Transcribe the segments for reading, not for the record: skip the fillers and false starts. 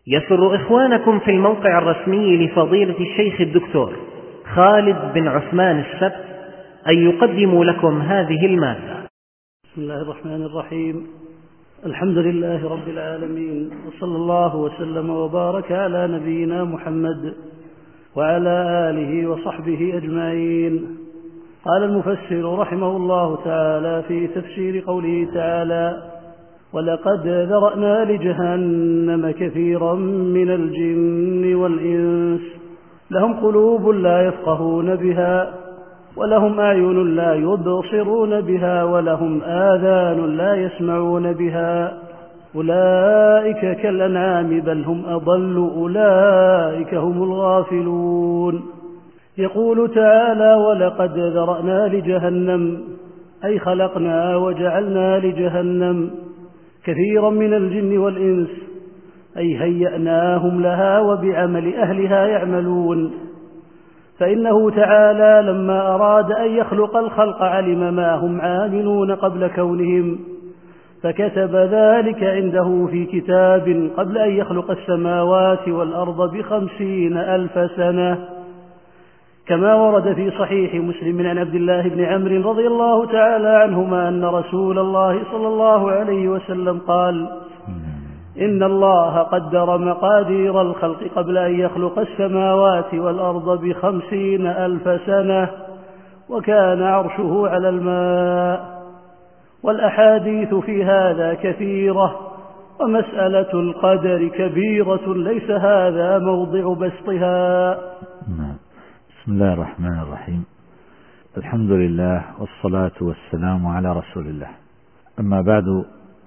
يسر إخوانكم في الموقع الرسمي لفضيلة الشيخ الدكتور خالد بن عثمان السبت أن يقدموا لكم هذه المادة. بسم الله الرحمن الرحيم. الحمد لله رب العالمين، وصلى الله وسلم وبارك على نبينا محمد وعلى آله وصحبه أجمعين. قال المفسر رحمه الله تعالى في تفسير قوله تعالى: ولقد ذرأنا لجهنم كثيرا من الجن والإنس لهم قلوب لا يفقهون بها ولهم أعين لا يبصرون بها ولهم آذان لا يسمعون بها أولئك كالأنعام بل هم أضل أولئك هم الغافلون. يقول تعالى: ولقد ذرأنا لجهنم، أي خلقنا وجعلنا لجهنم كثيرا من الجن والإنس، أي هيأناهم لها وبعمل أهلها يعملون. فإنه تعالى لما أراد أن يخلق الخلق علم ما هم عاملون قبل كونهم، فكتب ذلك عنده في كتاب قبل أن يخلق السماوات والأرض ب50,000 سنة، كما ورد في صحيح مسلم عن عبد الله بن عمرو رضي الله تعالى عنهما أن رسول الله صلى الله عليه وسلم قال: إن الله قدر مقادير الخلق قبل أن يخلق السماوات والأرض ب50,000 سنة، وكان عرشه على الماء. والأحاديث في هذا كثيرة، ومسألة القدر كبيرة ليس هذا موضع بسطها. بسم الله الرحمن الرحيم. الحمد لله والصلاة والسلام على رسول الله. أما بعد،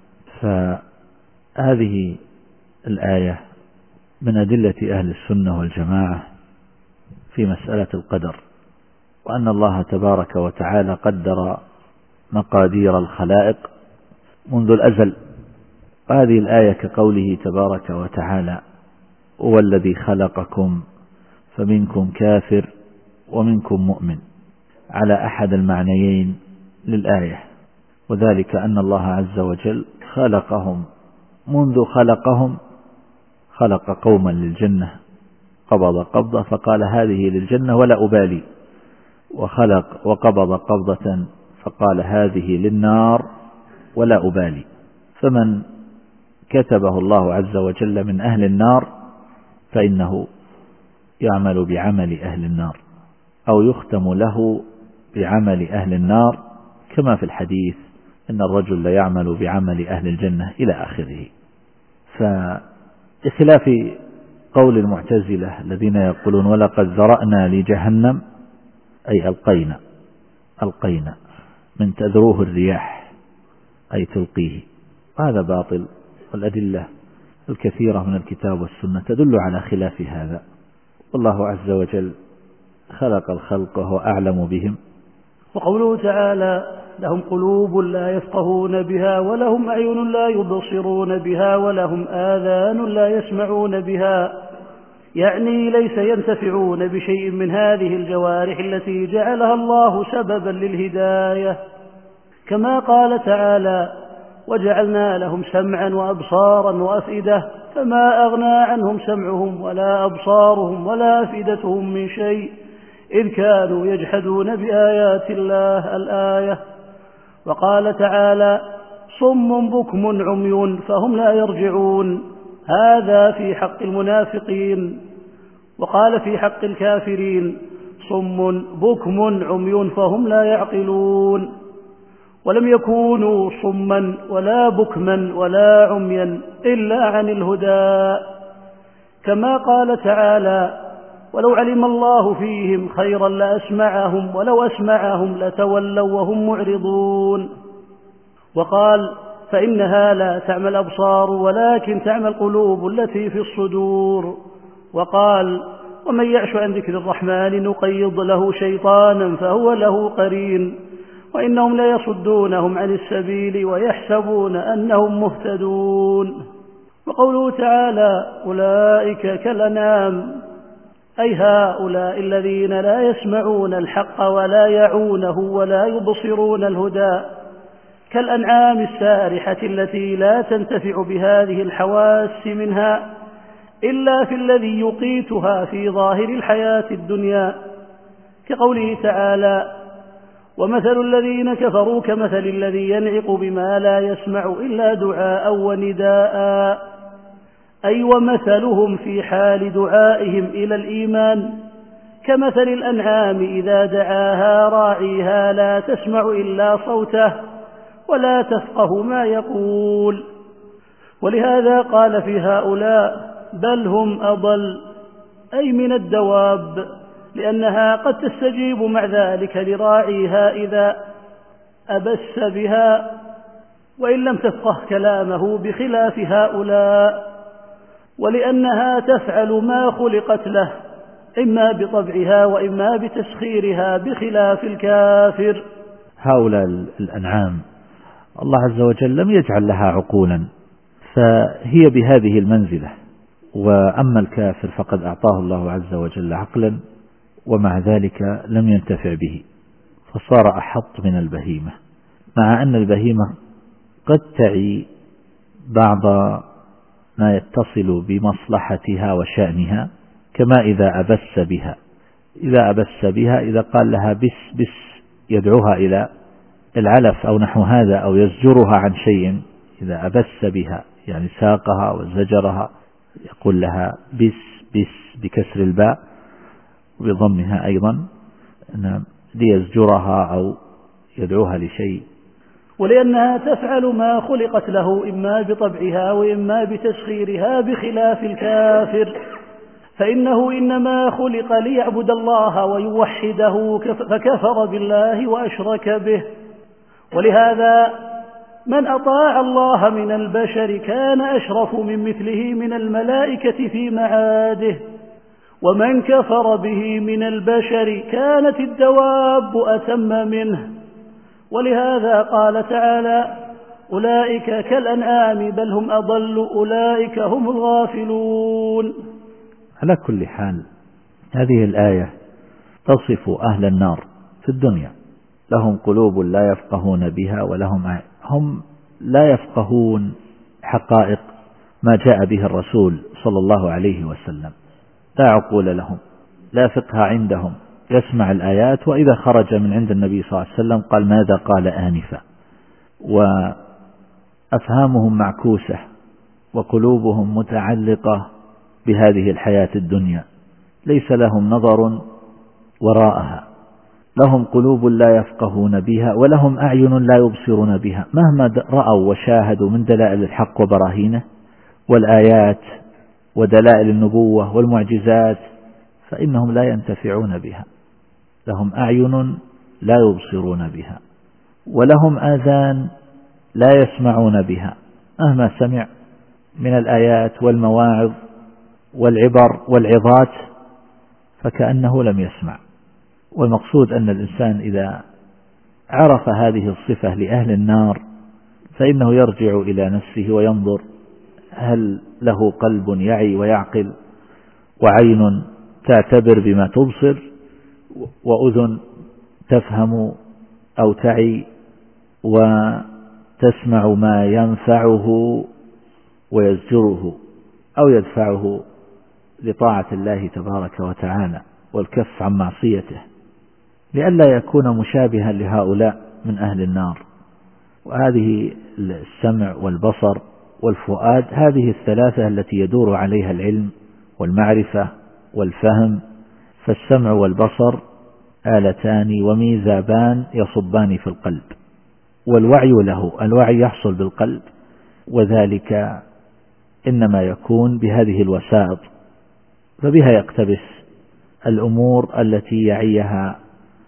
فهذه الآية من أدلة أهل السنة والجماعة في مسألة القدر، وأن الله تبارك وتعالى قدر مقادير الخلائق منذ الأزل. وهذه الآية كقوله تبارك وتعالى: هو الذي خلقكم فمنكم كافر ومنكم مؤمن، على أحد المعنيين للآية، وذلك أن الله عز وجل خلقهم منذ خلقهم خلق قوما للجنة قبض قبضة فقال هذه للجنة ولا أبالي، وخلق وقبض قبضة فقال هذه للنار ولا أبالي. فمن كتبه الله عز وجل من أهل النار فإنه يعمل بعمل أهل النار، أو يختم له بعمل أهل النار، كما في الحديث إن الرجل لا يعمل بعمل أهل الجنة إلى آخره. فبخلاف قول المعتزلة الذين يقولون ولقد ذرأنا لجهنم، أي ألقينا من تذروه الرياح، أي تلقيه، هذا باطل. والأدلة الكثيرة من الكتاب والسنة تدل على خلاف هذا. والله عز وجل خلق الخلق وهو أعلم بهم. وقوله تعالى: لهم قلوب لا يفقهون بها ولهم أعين لا يبصرون بها ولهم آذان لا يسمعون بها، يعني ليس ينتفعون بشيء من هذه الجوارح التي جعلها الله سببا للهداية، كما قال تعالى: وجعلنا لهم سمعا وأبصارا وأفئدة فما أغنى عنهم سمعهم ولا أبصارهم ولا أفئدتهم من شيء إذ كانوا يجحدون بآيات الله، الآية. وقال تعالى: صم بكم عمي فهم لا يرجعون، هذا في حق المنافقين. وقال في حق الكافرين: صم بكم عمي فهم لا يعقلون. ولم يكونوا صما ولا بكما ولا عميا إلا عن الهدى، كما قال تعالى: ولو علم الله فيهم خيرا لأسمعهم ولو أسمعهم لتولوا وهم معرضون. وقال: فإنها لا تعمى الأبصار ولكن تعمى القلوب التي في الصدور. وقال: ومن يعش عن ذكر الرحمن نقيض له شيطانا فهو له قرين وإنهم ليصدونهم عن السبيل ويحسبون أنهم مهتدون. وقوله تعالى: أولئك كالأنعام، أي هؤلاء الذين لا يسمعون الحق ولا يعونه ولا يبصرون الهدى، كالأنعام السارحة التي لا تنتفع بهذه الحواس منها، إلا في الذي يقيتها في ظاهر الحياة الدنيا، كقوله تعالى: ومثل الذين كفروا كمثل الذي ينعق بما لا يسمع إلا دعاء ونداء، أي ومثلهم في حال دعائهم إلى الإيمان كمثل الأنعام إذا دعاها راعيها لا تسمع إلا صوته ولا تفقه ما يقول. ولهذا قال في هؤلاء: بل هم أضل، أي من الدواب، لأنها قد تستجيب مع ذلك لراعيها إذا أبس بها وإن لم تفقه كلامه، بخلاف هؤلاء، ولأنها تفعل ما خلقت له إما بطبعها وإما بتسخيرها، بخلاف الكافر. هؤلاء الأنعام الله عز وجل لم يجعل لها عقولا، فهي بهذه المنزلة، وأما الكافر فقد أعطاه الله عز وجل عقلا ومع ذلك لم ينتفع به، فصار أحط من البهيمة، مع أن البهيمة قد تعي بعض ما يتصل بمصلحتها وشأنها، كما إذا أبس بها إذا قال لها بس بس يدعوها إلى العلف أو نحو هذا، أو يزجرها عن شيء، إذا أبس بها يعني ساقها وزجرها يقول لها بس بس بكسر الباء وبضمها أيضا، ليزجرها أو يدعوها لشيء. ولأنها تفعل ما خلقت له إما بطبعها وإما بتسخيرها، بخلاف الكافر، فإنه إنما خلق ليعبد الله ويوحده، فكفر بالله وأشرك به. ولهذا من أطاع الله من البشر كان أشرف من مثله من الملائكة في معاده، ومن كفر به من البشر كانت الدواب أتم منه. ولهذا قال تعالى: أولئك كالأنعام بل هم أضل أولئك هم الغافلون. على كل حال هذه الآية تصف أهل النار في الدنيا، لهم قلوب لا يفقهون بها، هم لا يفقهون حقائق ما جاء به الرسول صلى الله عليه وسلم، لا عقول لهم، لا فقه عندهم، يسمع الآيات وإذا خرج من عند النبي صلى الله عليه وسلم قال ماذا قال آنفا، وأفهامهم معكوسة وقلوبهم متعلقة بهذه الحياة الدنيا، ليس لهم نظر وراءها، لهم قلوب لا يفقهون بها ولهم أعين لا يبصرون بها، مهما رأوا وشاهدوا من دلائل الحق وبراهينه والآيات ودلائل النبوة والمعجزات فإنهم لا ينتفعون بها. لهم أعين لا يبصرون بها ولهم آذان لا يسمعون بها، مهما سمع من الآيات والمواعظ والعبر والعظات فكأنه لم يسمع. والمقصود أن الإنسان إذا عرف هذه الصفة لأهل النار فإنه يرجع إلى نفسه وينظر هل له قلب يعي ويعقل، وعين تعتبر بما تبصر، وأذن تفهم أو تعي وتسمع ما ينفعه ويزجره أو يدفعه لطاعة الله تبارك وتعالى والكف عن معصيته، لئلا يكون مشابها لهؤلاء من أهل النار. وهذه السمع والبصر والفؤاد هذه الثلاثة التي يدور عليها العلم والمعرفة والفهم، فالسمع والبصر آلتان وميزابان يصبان في القلب، والوعي له، الوعي يحصل بالقلب، وذلك إنما يكون بهذه الوسائط، فبها يقتبس الأمور التي يعيها.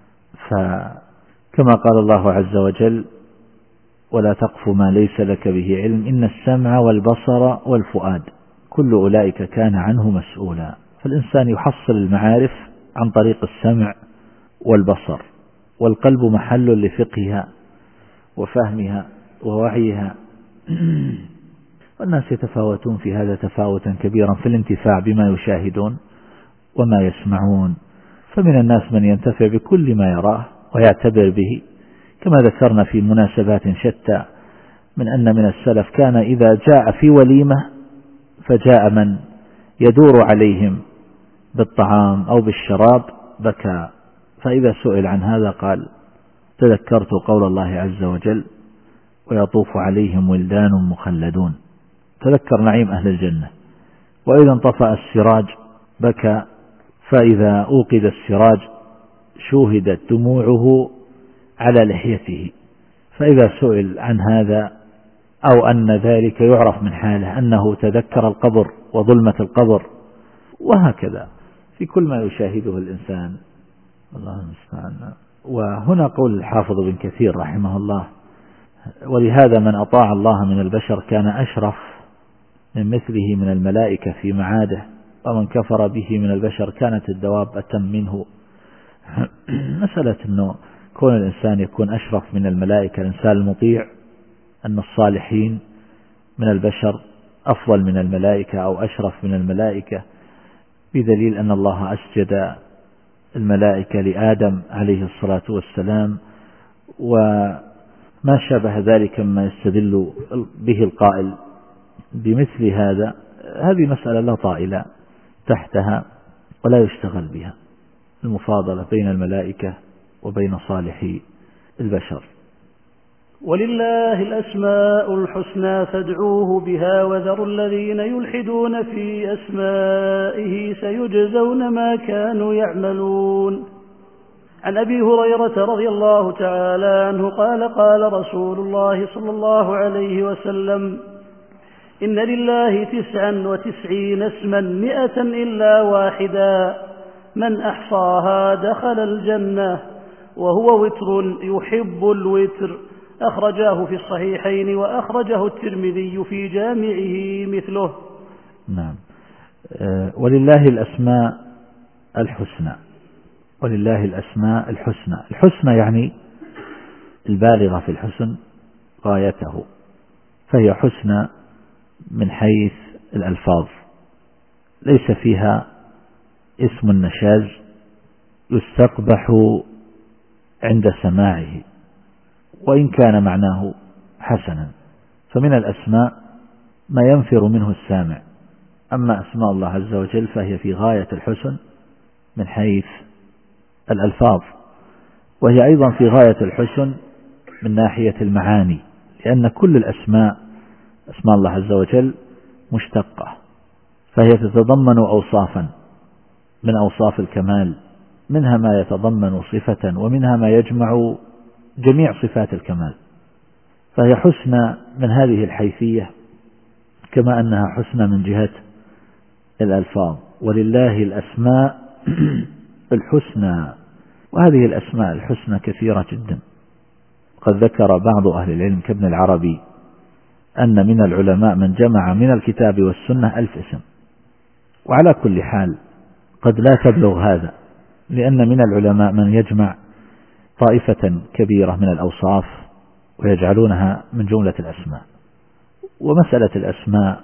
فكما قال الله عز وجل: ولا تقف ما ليس لك به علم إن السمع والبصر والفؤاد كل أولئك كان عنه مسؤولا. فالإنسان يحصل المعارف عن طريق السمع والبصر، والقلب محل لفقهها وفهمها ووعيها. والناس يتفاوتون في هذا تفاوتا كبيرا في الانتفاع بما يشاهدون وما يسمعون، فمن الناس من ينتفع بكل ما يراه ويعتبر به، كما ذكرنا في مناسبات شتى من أن من السلف كان إذا جاء في وليمة فجاء من يدور عليهم بالطعام أو بالشراب بكى. فإذا سئل عن هذا قال: تذكرت قول الله عز وجل: ويطوف عليهم ولدان مخلدون. تذكر نعيم أهل الجنة. وإذا انطفأ السراج بكى، فإذا أوقد السراج شوهدت دموعه على لحيته. فإذا سئل عن هذا أو أن ذلك يعرف من حاله أنه تذكر القبر وظلمة القبر، وهكذا في كل ما يشاهده الإنسان. الله المستعان. وهنا قول الحافظ بن كثير رحمه الله: ولهذا من أطاع الله من البشر كان أشرف من مثله من الملائكة في معاده، ومن كفر به من البشر كانت الدواب أتم منه. مسألة أنه كون الإنسان يكون أشرف من الملائكة، الإنسان المطيع، أن الصالحين من البشر أفضل من الملائكة أو أشرف من الملائكة، بدليل أن الله أسجد الملائكة لآدم عليه الصلاة والسلام، وما شابه ذلك مما يستدل به القائل بمثل هذا. هذه مسألة لا طائل تحتها ولا يشتغل بها، المفاضلة بين الملائكة وبين صالحي البشر. ولله الأسماء الحسنى فادعوه بها وذروا الذين يلحدون في أسمائه سيجزون ما كانوا يعملون. عن أبي هريرة رضي الله تعالى عنه قال: قال رسول الله صلى الله عليه وسلم: إن لله 99 اسما 100 إلا واحدا، من أحصاها دخل الجنة، وهو وتر يحب الوتر. أخرجاه في الصحيحين وأخرجه الترمذي في جامعه مثله. نعم. ولله الأسماء الحسنى. ولله الأسماء الحسنى. الحسنى يعني البالغة في الحسن غايته، فهي حسنى من حيث الألفاظ، ليس فيها اسم النشاز يستقبح عند سماعه وإن كان معناه حسنا. فمن الأسماء ما ينفر منه السامع، أما أسماء الله عز وجل فهي في غاية الحسن من حيث الألفاظ، وهي أيضا في غاية الحسن من ناحية المعاني، لأن كل الأسماء أسماء الله عز وجل مشتقة، فهي تتضمن أوصافا من أوصاف الكمال، منها ما يتضمن صفة ومنها ما يجمع جميع صفات الكمال، فهي حسنى من هذه الحيثية كما أنها حسنى من جهة الألفاظ. ولله الأسماء الحسنى، وهذه الأسماء الحسنى كثيرة جدا. قد ذكر بعض أهل العلم كابن العربي أن من العلماء من جمع من الكتاب والسنة 1000 اسم، وعلى كل حال قد لا تبلغ هذا، لأن من العلماء من يجمع طائفة كبيرة من الأوصاف ويجعلونها من جملة الأسماء. ومسألة الأسماء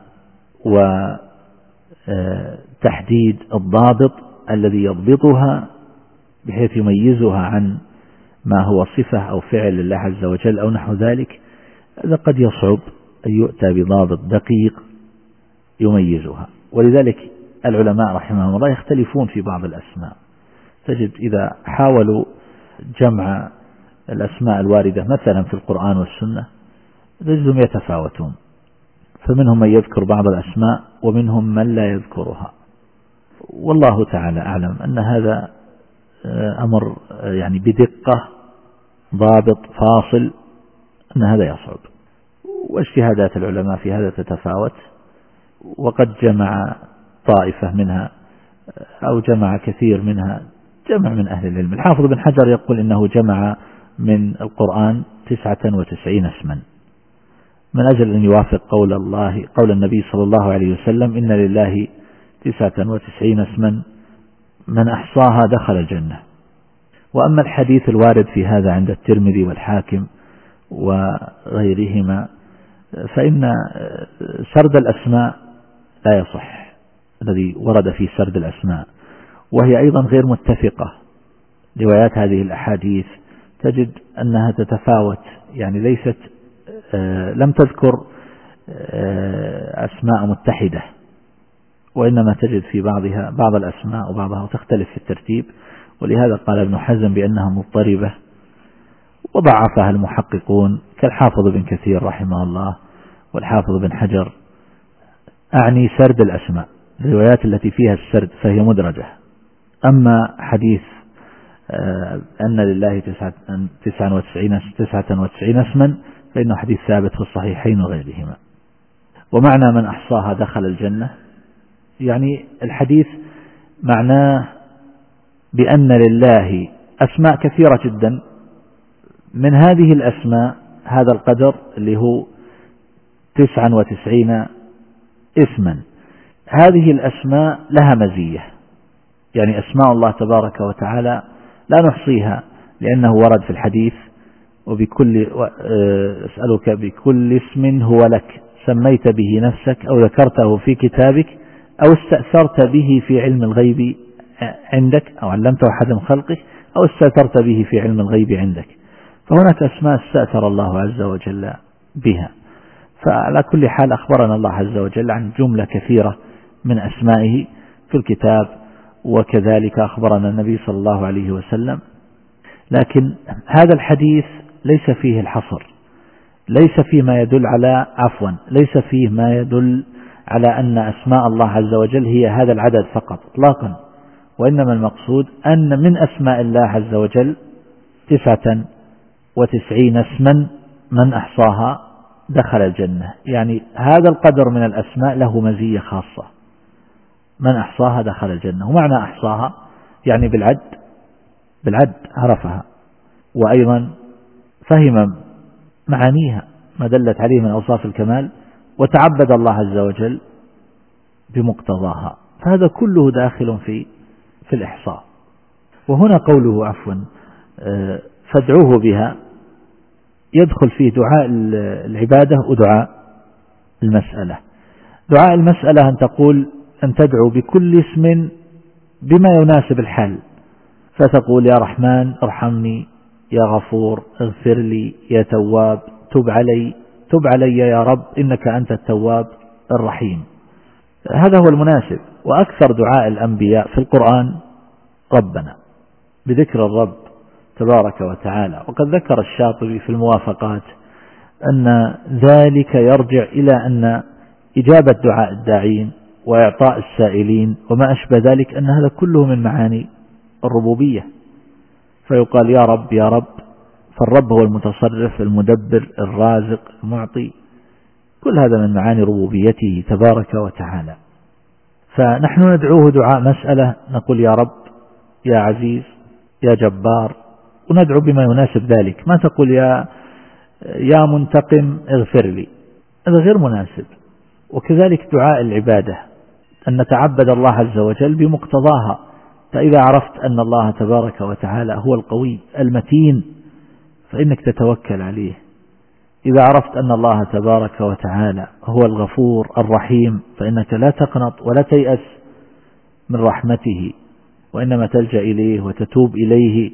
وتحديد الضابط الذي يضبطها بحيث يميزها عن ما هو صفة أو فعل لله عز وجل أو نحو ذلك، هذا قد يصعب أن يؤتى بضابط دقيق يميزها. ولذلك العلماء رحمهم الله يختلفون في بعض الأسماء، تجد إذا حاولوا جمع الأسماء الواردة مثلا في القرآن والسنة تجدهم يتفاوتون، فمنهم من يذكر بعض الأسماء ومنهم من لا يذكرها. والله تعالى أعلم أن هذا أمر يعني بدقة ضابط فاصل، أن هذا يصعب، واجتهادات العلماء في هذا تتفاوت، وقد جمع طائفة منها أو جمع كثير منها جمع من أهل العلم. الحافظ بن حجر يقول إنه جمع من القرآن 99 اسما من أجل أن يوافق قول النبي صلى الله عليه وسلم: إن لله 99 اسما من أحصاها دخل الجنة. وأما الحديث الوارد في هذا عند الترمذي والحاكم وغيرهما فإن سرد الأسماء لا يصح، الذي ورد في سرد الأسماء، وهي أيضا غير متفقة. روايات هذه الأحاديث تجد أنها تتفاوت، يعني ليست لم تذكر أسماء متحدة، وإنما تجد في بعضها بعض الأسماء وبعضها تختلف في الترتيب، ولهذا قال ابن حزم بأنها مضطربة، وضعفها المحققون كالحافظ بن كثير رحمه الله والحافظ بن حجر. أعني سرد الأسماء، الروايات التي فيها السرد فهي مدرجة. أما حديث أن لله 99 اسما فإنه حديث ثابت في الصحيحين وغيرهما. ومعنى من أحصاها دخل الجنة، يعني الحديث معناه بأن لله أسماء كثيرة جدا، من هذه الأسماء هذا القدر اللي هو 99 اسما. هذه الأسماء لها مزية، يعني أسماء الله تبارك وتعالى لا نحصيها، لأنه ورد في الحديث وبكل أسألك بكل اسم هو لك سميت به نفسك أو ذكرته في كتابك أو استأثرت به في علم الغيب عندك أو علمته أحد من خلقك أو استأثرت به في علم الغيب عندك. فهناك أسماء استأثر الله عز وجل بها. فعلى كل حال أخبرنا الله عز وجل عن جملة كثيرة من أسمائه في الكتاب، وكذلك أخبرنا النبي صلى الله عليه وسلم. لكن هذا الحديث ليس فيه الحصر، ليس فيه ما يدل على ليس فيه ما يدل على أن أسماء الله عز وجل هي هذا العدد فقط إطلاقا، وإنما المقصود أن من أسماء الله عز وجل 99 اسما من أحصاها دخل الجنة. يعني هذا القدر من الأسماء له مزية خاصة، من أحصاها دخل الجنة. ومعنى أحصاها يعني بالعد عرفها، وأيضا فهم معانيها ما دلت عليه من أوصاف الكمال، وتعبد الله عز وجل بمقتضاها. فهذا كله داخل في الإحصاء. وهنا قوله فادعوه بها يدخل فيه دعاء العبادة ودعاء المسألة. دعاء المسألة أن تقول أن تدعو بكل اسم بما يناسب الحال، فتقول يا رحمن ارحمني، يا غفور اغفر لي، يا تواب تب علي يا رب إنك أنت التواب الرحيم. هذا هو المناسب. وأكثر دعاء الأنبياء في القرآن ربنا، بذكر الرب تبارك وتعالى. وقد ذكر الشاطبي في الموافقات أن ذلك يرجع إلى أن إجابة دعاء الداعين وإعطاء السائلين وما أشبه ذلك أن هذا كله من معاني الربوبية، فيقال يا رب يا رب، فالرب هو المتصرف المدبر الرازق المعطي، كل هذا من معاني ربوبيته تبارك وتعالى. فنحن ندعوه دعاء مسألة، نقول يا رب يا عزيز يا جبار، وندعو بما يناسب ذلك. ما تقول يا منتقم اغفر لي، هذا غير مناسب. وكذلك دعاء العبادة أن نتعبد الله عز وجل بمقتضاها. فإذا عرفت أن الله تبارك وتعالى هو القوي المتين فإنك تتوكل عليه. إذا عرفت أن الله تبارك وتعالى هو الغفور الرحيم فإنك لا تقنط ولا تيأس من رحمته، وإنما تلجأ إليه وتتوب إليه.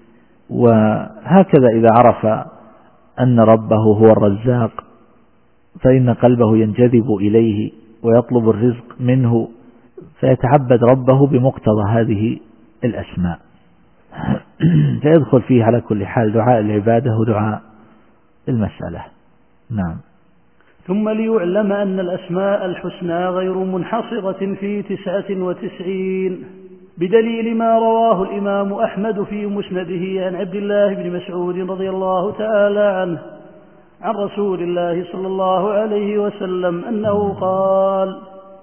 وهكذا إذا عرف أن ربه هو الرزاق فإن قلبه ينجذب إليه ويطلب الرزق منه، فيتعبد ربه بمقتضى هذه الأسماء. فيدخل فيه على كل حال دعاء العبادة ودعاء المسألة. نعم. ثم ليعلم أن الأسماء الحسنى غير منحصرة في 99 بدليل ما رواه الإمام أحمد في مسنده عن عبد الله بن مسعود رضي الله تعالى عنه عن رسول الله صلى الله عليه وسلم أنه قال: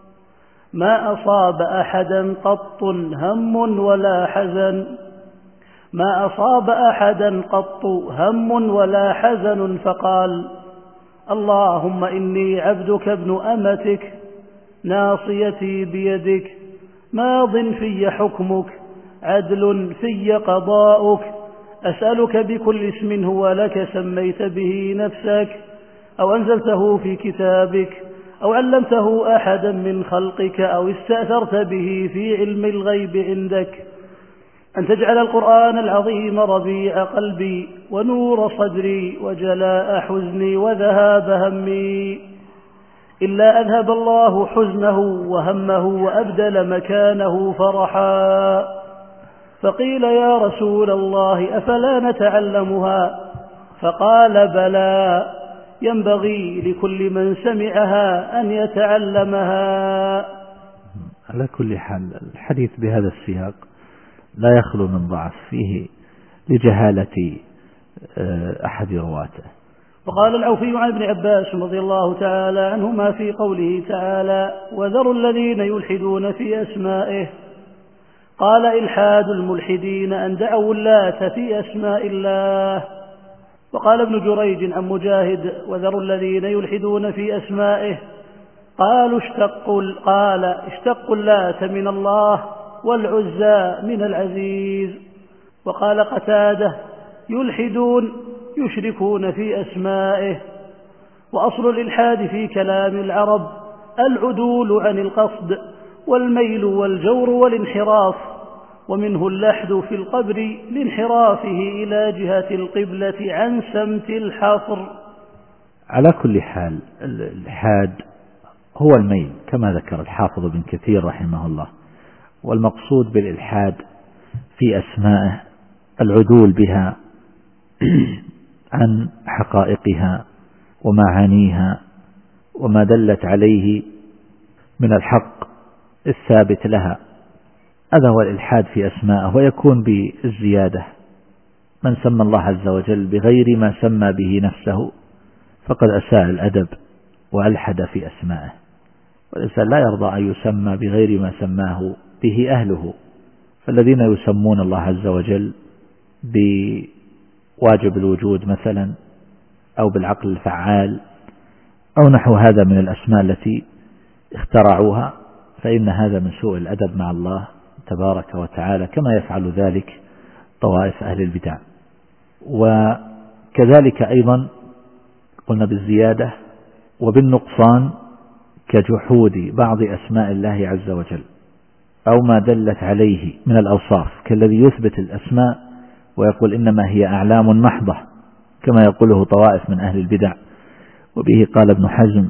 ما أصاب أحدا قط هم ولا حزن، ما أصاب أحدا قط هم ولا حزن فقال: اللهم إني عبدك ابن أمتك ناصيتي بيدك ماض في حكمك عدل في قضاؤك أسألك بكل اسم هو لك سميت به نفسك أو أنزلته في كتابك أو علمته أحدا من خلقك أو استأثرت به في علم الغيب عندك أن تجعل القرآن العظيم ربيع قلبي ونور صدري وجلاء حزني وذهاب همي إلا أذهب الله حزنه وهمه وأبدل مكانه فرحا. فقيل يا رسول الله أفلا نتعلمها؟ فقال بلى، ينبغي لكل من سمعها أن يتعلمها. على كل حال الحديث بهذا السياق لا يخلو من ضعف فيه لجهالة أحد رواته. وقال العوفي عن ابن عباس رضي الله تعالى عنهما في قوله تعالى وذروا الذين يلحدون في أسمائه، قال إلحاد الملحدين أن دعوا اللات في أسماء الله. وقال ابن جريج عن مجاهد وذروا الذين يلحدون في أسمائه قال اشتقوا اللات من الله والعزى من العزيز. وقال قتادة يلحدون يشركون في أسمائه. وأصل الإلحاد في كلام العرب العدول عن القصد والميل والجور والانحراف، ومنه اللحد في القبر لانحرافه إلى جهة القبلة عن سمت الحفر. على كل حال الإلحاد هو الميل كما ذكر الحافظ بن كثير رحمه الله، والمقصود بالإلحاد في أسمائه العدول بها عن حقائقها ومعانيها وما دلت عليه من الحق الثابت لها. هذا هو الإلحاد في أسمائه، ويكون بالزيادة. من سمى الله عز وجل بغير ما سمى به نفسه فقد أساء الأدب وألحد في أسمائه، والإنسان لا يرضى أن يسمى بغير ما سماه به أهله. فالذين يسمون الله عز وجل بواجب الوجود مثلا أو بالعقل الفعال أو نحو هذا من الأسماء التي اخترعوها، فإن هذا من سوء الأدب مع الله تبارك وتعالى، كما يفعل ذلك طوائف أهل البدع. وكذلك أيضا قلنا بالزيادة وبالنقصان كجحود بعض أسماء الله عز وجل أو ما دلت عليه من الأوصاف، كالذي يثبت الأسماء ويقول إنما هي أعلام محضة كما يقوله طوائف من أهل البدع. وبه قال ابن حزم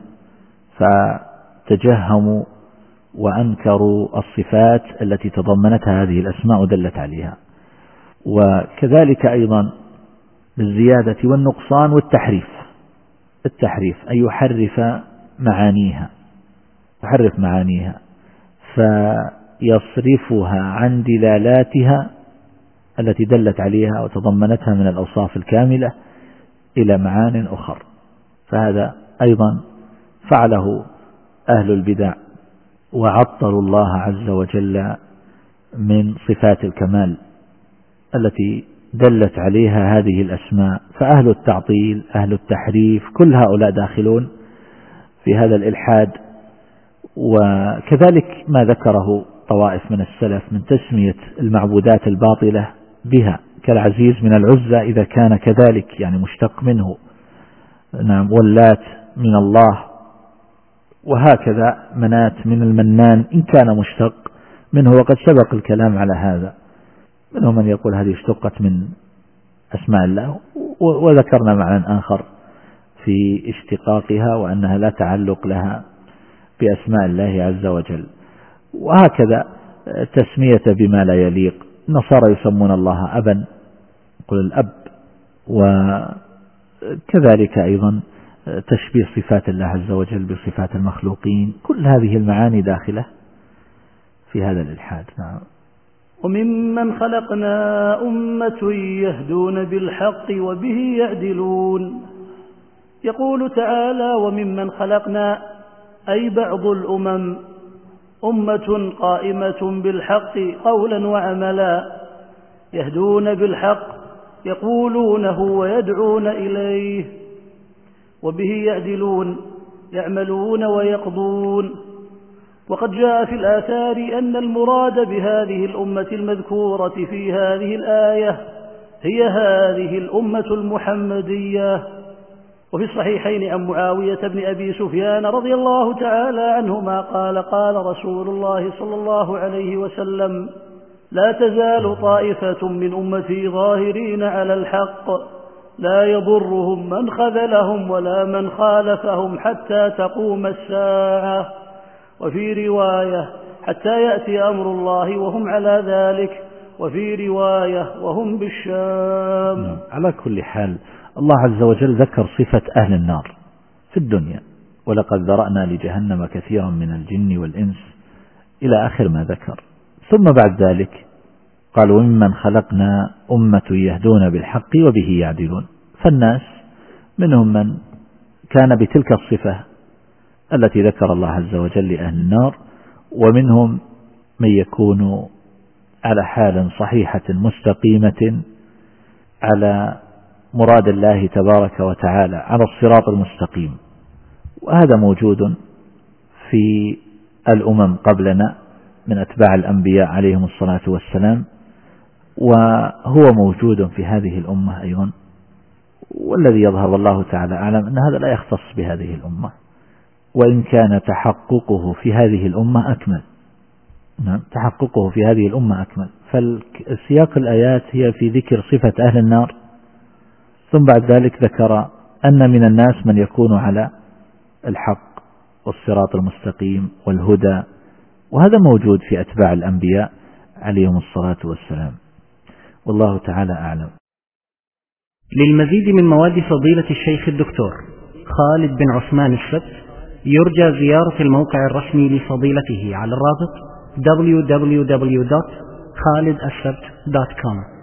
فتجهموا وأنكروا الصفات التي تضمنتها هذه الأسماء ودلت عليها. وكذلك أيضا بالزيادة والنقصان والتحريف، التحريف أن يحرف معانيها فيصرفها عن دلالاتها التي دلت عليها وتضمنتها من الأوصاف الكاملة إلى معان أخر. فهذا أيضا فعله أهل البدع وعطلوا الله عز وجل من صفات الكمال التي دلت عليها هذه الأسماء. فأهل التعطيل أهل التحريف كل هؤلاء داخلون في هذا الإلحاد. وكذلك ما ذكره طوائف من السلف من تسمية المعبودات الباطلة بها كالعزيز من العزى إذا كان كذلك يعني مشتق منه، نعم، واللات من الله، وهكذا منات من المنان إن كان مشتق منه، وقد سبق الكلام على هذا. منهم من يقول هذه اشتقت من أسماء الله، وذكرنا معنى آخر في اشتقاقها وأنها لا تعلق لها بأسماء الله عز وجل. وهكذا تسمية بما لا يليق. النصارى يسمون الله أبا، قل الأب. وكذلك أيضا تشبيه صفات الله عز وجل بصفات المخلوقين. كل هذه المعاني داخلة في هذا الإلحاد. نعم. وممن خلقنا أمة يهدون بالحق وبه يعدلون. يقول تعالى وممن خلقنا أي بعض الأمم أمة قائمة بالحق قولا وعملا، يهدون بالحق يقولونه ويدعون إليه، وبه يعدلون يعملون ويقضون. وقد جاء في الآثار أن المراد بهذه الأمة المذكورة في هذه الآية هي هذه الأمة المحمدية. وفي الصحيحين عن معاوية بن أبي سفيان رضي الله تعالى عنهما قال قال رسول الله صلى الله عليه وسلم: لا تزال طائفة من أمتي ظاهرين على الحق لا يضرهم من خذلهم ولا من خالفهم حتى تقوم الساعة. وفي رواية حتى يأتي أمر الله وهم على ذلك، وفي رواية وهم بالشام. على كل حال الله عز وجل ذكر صفة أهل النار في الدنيا: ولقد ذرأنا لجهنم كثيرا من الجن والإنس إلى آخر ما ذكر. ثم بعد ذلك قال: وممن خلقنا أمة يهدون بالحق وبه يعدلون. فالناس منهم من كان بتلك الصفة التي ذكر الله عز وجل لأهل النار، ومنهم من يكون على حال صحيحة مستقيمة على مراد الله تبارك وتعالى، على الصراط المستقيم. وهذا موجود في الأمم قبلنا من أتباع الأنبياء عليهم الصلاة والسلام، وهو موجود في هذه الأمة أيضا. والذي يظهر والله تعالى أعلم أن هذا لا يختص بهذه الأمة، وإن كان تحققه في هذه الأمة أكمل. نعم، تحققه في هذه الأمة أكمل. فالسياق الآيات هي في ذكر صفة أهل النار، ثم بعد ذلك ذكر أن من الناس من يكون على الحق والصراط المستقيم والهدى، وهذا موجود في أتباع الأنبياء عليهم الصلاة والسلام. والله تعالى أعلم. للمزيد من مواد فضيلة الشيخ الدكتور خالد بن عثمان السبت يرجى زيارة الموقع الرسمي لفضيلته على الرابط www.khalidassabt.com.